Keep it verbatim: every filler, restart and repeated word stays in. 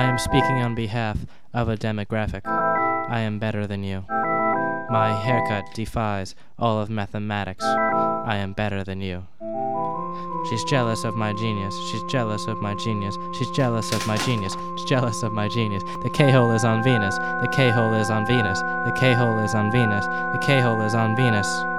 I am speaking on behalf of a demographic. I am better than you. My haircut defies all of mathematics. I am better than you. She's jealous of my genius. She's jealous of my genius. She's jealous of my genius. She's jealous of my genius. The K-hole is on Venus. The K-hole is on Venus. The K-hole is on Venus. The K-hole is on Venus.